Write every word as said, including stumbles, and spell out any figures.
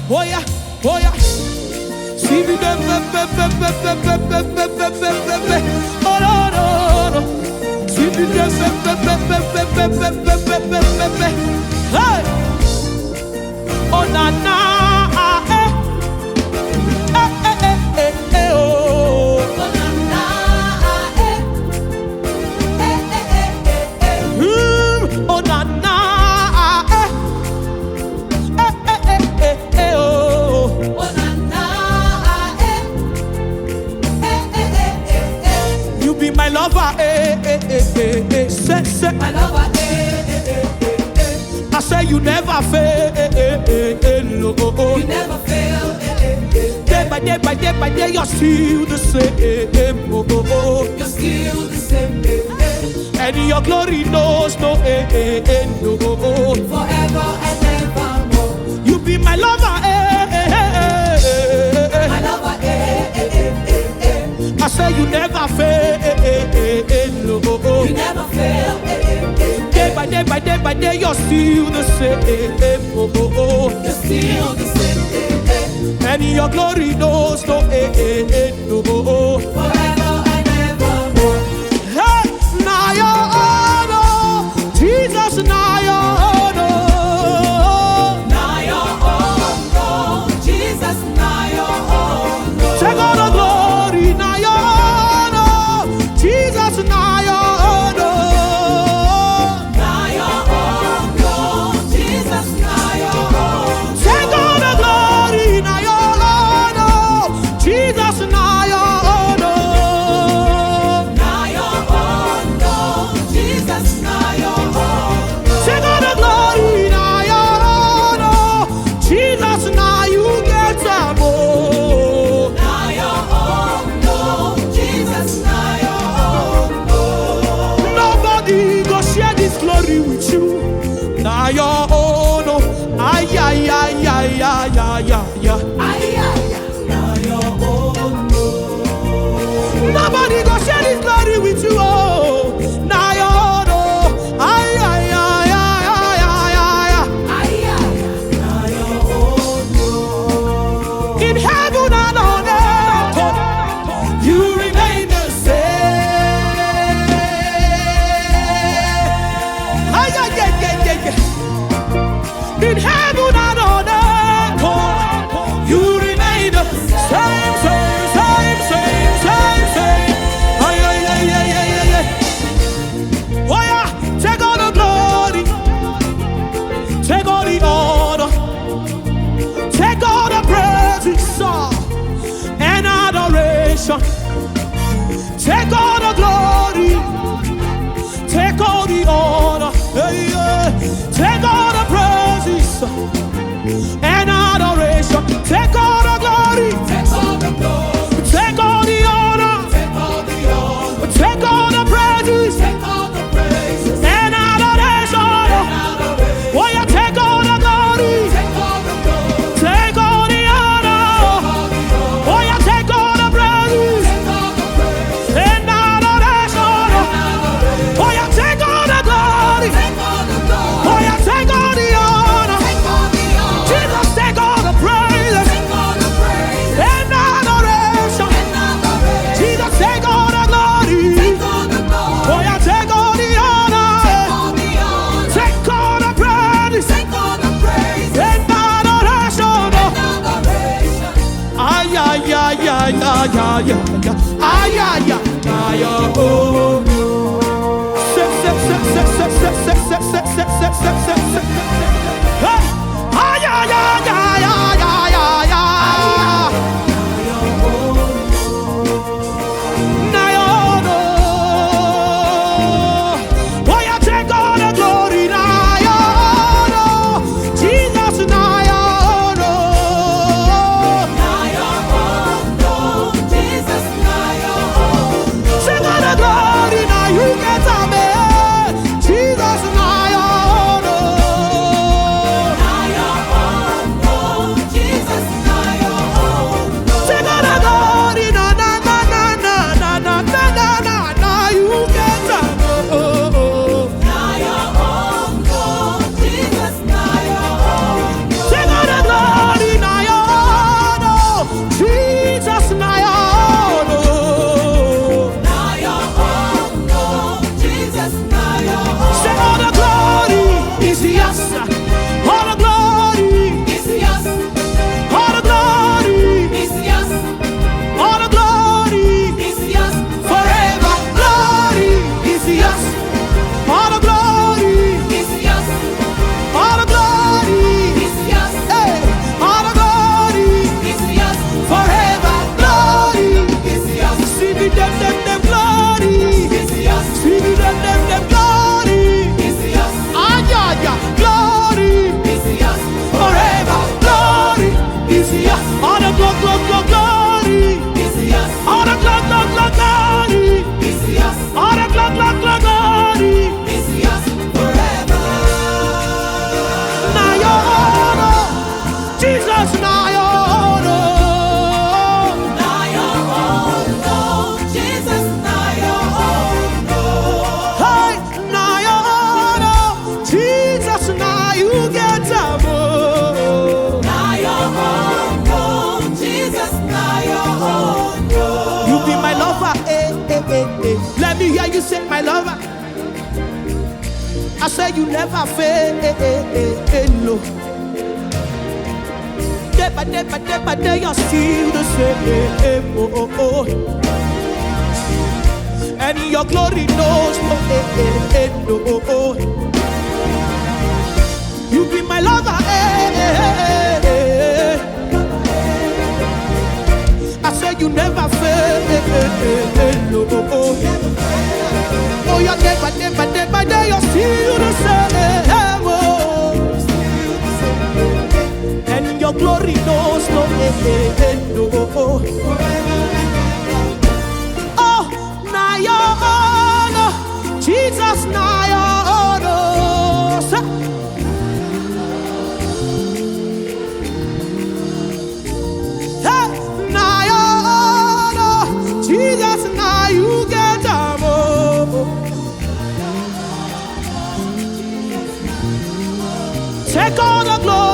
Oh yeah, oh yeah. See me them, oh no no no. See me them, hey. Oh na na, eh, eh eh eh eh eh oh. Oh na na, eh, eh eh eh eh eh. Hmm. Oh na na, eh, eh eh eh eh eh oh. Oh na na, eh, eh eh eh eh eh. You be my lover, eh eh eh eh eh. Say say, My lover, eh eh eh eh eh. I say you never fail, eh eh eh eh no. You never fail, eh eh eh. Day by day by day by day, you're still the same, oh oh oh. You're still the same, eh eh. And your glory knows no eh eh eh no. Forever and evermore. You be my lover, eh eh eh eh eh. My lover, eh eh eh eh eh. I say you never fail, eh eh eh eh no. You never fail, eh eh eh. Day by day by day by day, you're still the same, oh oh oh. You're still the same, eh eh. And your glory knows no eh eh eh no. Forever and evermore. Hey, now your honor, Jesus, now your honor. Now your own, oh, Jesus, now your own, Take all the glory, now your honor, Jesus, now your honor. now your own, oh, Jesus, now your own, Take all the glory, now your honor, Jesus, now your honor. now your own, oh, Jesus, now your own, Take all the glory, now your honor, Jesus, now you get some more. now your own, oh, Jesus, now your own, oh. Nobody go share this glory with you. Now your own, oh, ay ay ay ay ay ay ay ay. Ay, ay, ay, now your own, oh. Nobody go share this glory with you. Oh, now your own, oh, ay ay ay ay ay ay ay. Ay, ay, ay, now your own, oh. In heaven and on earth, oh, you remain the same. Ay ay ay ay ay ay. In heaven and on earth, oh, you remain the same, same, same, same, same, same. Ay, ay, ay, ay, ay, ay, ay. Oh yeah, take all the glory, take all the honor, take all the praises uh, and adoration. Take all the glory, take all the honor, hey, yeah. Take all the praises and adoration. Take all the glory, Take all the glory, take all the honor, take all the honor, take all the praises take all the praises, and adoration. adoration. Oh yeah, take all the glory, Take all the glory, take all the honor. all the honor, Oh yeah, take all the praises take all the praises, and adoration. adoration. Oh yeah, take all the glory. Take all the glory, Oh yeah, take all the honor. take all the honor, Jesus, take all the praises take all the praises, and adoration. and adoration. Jesus, take all the glory. Take all the glory, Oh yeah, take all the honor. all the honor, Take all the praises take all the praises, and adoration. adoration. Ay ay ay ay ay ay ay ay ay ay ay oh. Set set set set set set set set set set set set set set. Hey! Ay ay ay ay ay ay ay ay. Na yo no. Oh yeah, take all the glory, na yo no. Jesus, na yo no. Now your own, oh, Jesus, you say my lover. I say you never fail. Day by day by day by day, you're still the same. Oh, oh, oh. And your glory knows no end. Oh, oh, oh. You be my lover. I say you never fail. Oh, oh, oh. Oh, you're day by day by day by day, you're still the same. Oh. And your glory knows no end. Oh, oh. Oh, now your honor, Jesus, now your honor. Hey, now your honor, Jesus, now you get them. Take all the glory.